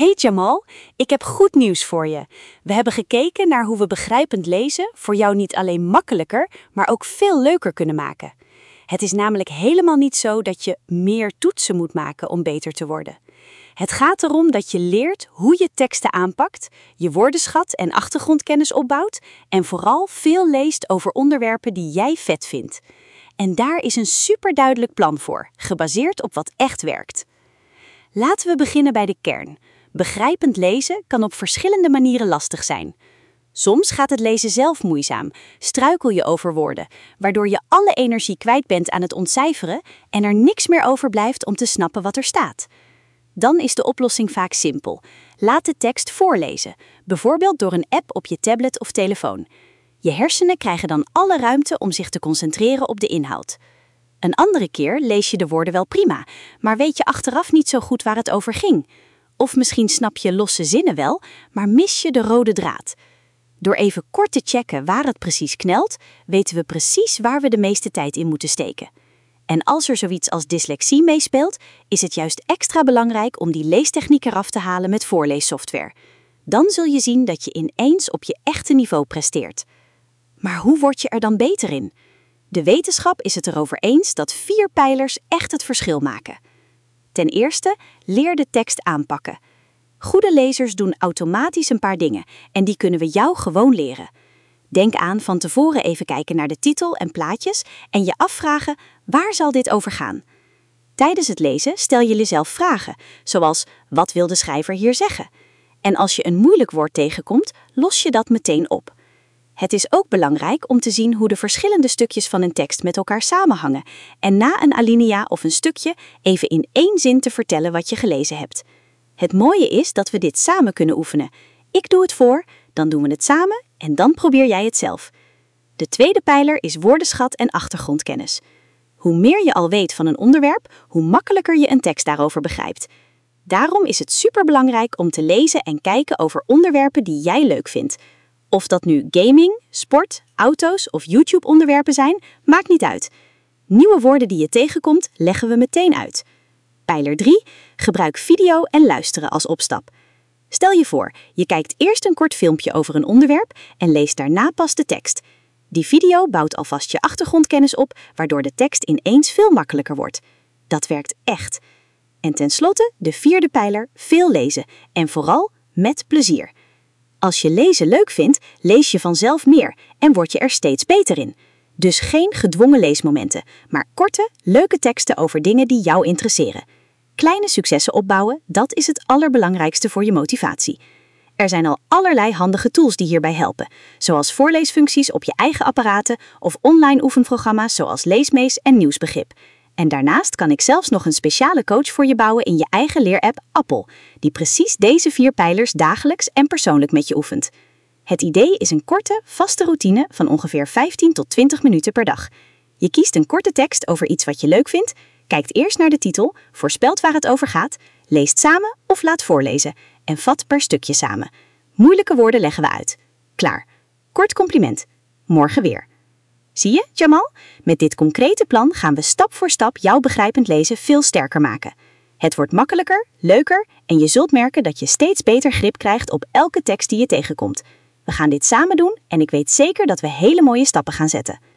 Hey Jamal, ik heb goed nieuws voor je. We hebben gekeken naar hoe we begrijpend lezen voor jou niet alleen makkelijker, maar ook veel leuker kunnen maken. Het is namelijk helemaal niet zo dat je meer toetsen moet maken om beter te worden. Het gaat erom dat je leert hoe je teksten aanpakt, je woordenschat en achtergrondkennis opbouwt en vooral veel leest over onderwerpen die jij vet vindt. En daar is een superduidelijk plan voor, gebaseerd op wat echt werkt. Laten we beginnen bij de kern. Begrijpend lezen kan op verschillende manieren lastig zijn. Soms gaat het lezen zelf moeizaam, struikel je over woorden, waardoor je alle energie kwijt bent aan het ontcijferen en er niks meer overblijft om te snappen wat er staat. Dan is de oplossing vaak simpel. Laat de tekst voorlezen, bijvoorbeeld door een app op je tablet of telefoon. Je hersenen krijgen dan alle ruimte om zich te concentreren op de inhoud. Een andere keer lees je de woorden wel prima, maar weet je achteraf niet zo goed waar het over ging. Of misschien snap je losse zinnen wel, maar mis je de rode draad. Door even kort te checken waar het precies knelt, weten we precies waar we de meeste tijd in moeten steken. En als er zoiets als dyslexie meespeelt, is het juist extra belangrijk om die leestechniek eraf te halen met voorleessoftware. Dan zul je zien dat je ineens op je echte niveau presteert. Maar hoe word je er dan beter in? De wetenschap is het erover eens dat 4 pijlers echt het verschil maken. Ten eerste, leer de tekst aanpakken. Goede lezers doen automatisch een paar dingen en die kunnen we jou gewoon leren. Denk aan van tevoren even kijken naar de titel en plaatjes en je afvragen, waar zal dit over gaan? Tijdens het lezen stel je jezelf vragen, zoals, wat wil de schrijver hier zeggen? En als je een moeilijk woord tegenkomt, los je dat meteen op. Het is ook belangrijk om te zien hoe de verschillende stukjes van een tekst met elkaar samenhangen en na een alinea of een stukje even in 1 zin te vertellen wat je gelezen hebt. Het mooie is dat we dit samen kunnen oefenen. Ik doe het voor, dan doen we het samen en dan probeer jij het zelf. De tweede pijler is woordenschat en achtergrondkennis. Hoe meer je al weet van een onderwerp, hoe makkelijker je een tekst daarover begrijpt. Daarom is het superbelangrijk om te lezen en kijken over onderwerpen die jij leuk vindt. Of dat nu gaming, sport, auto's of YouTube-onderwerpen zijn, maakt niet uit. Nieuwe woorden die je tegenkomt, leggen we meteen uit. Pijler 3. Gebruik video en luisteren als opstap. Stel je voor, je kijkt eerst een kort filmpje over een onderwerp en leest daarna pas de tekst. Die video bouwt alvast je achtergrondkennis op, waardoor de tekst ineens veel makkelijker wordt. Dat werkt echt. En tenslotte, de 4e pijler, veel lezen en vooral met plezier. Als je lezen leuk vindt, lees je vanzelf meer en word je er steeds beter in. Dus geen gedwongen leesmomenten, maar korte, leuke teksten over dingen die jou interesseren. Kleine successen opbouwen, dat is het allerbelangrijkste voor je motivatie. Er zijn al allerlei handige tools die hierbij helpen, zoals voorleesfuncties op je eigen apparaten of online oefenprogramma's zoals Leesmees en Nieuwsbegrip. En daarnaast kan ik zelfs nog een speciale coach voor je bouwen in je eigen leerapp Appel, die precies deze 4 pijlers dagelijks en persoonlijk met je oefent. Het idee is een korte, vaste routine van ongeveer 15 tot 20 minuten per dag. Je kiest een korte tekst over iets wat je leuk vindt, kijkt eerst naar de titel, voorspelt waar het over gaat, leest samen of laat voorlezen en vat per stukje samen. Moeilijke woorden leggen we uit. Klaar. Kort compliment. Morgen weer. Zie je, Jamal? Met dit concrete plan gaan we stap voor stap jouw begrijpend lezen veel sterker maken. Het wordt makkelijker, leuker en je zult merken dat je steeds beter grip krijgt op elke tekst die je tegenkomt. We gaan dit samen doen en ik weet zeker dat we hele mooie stappen gaan zetten.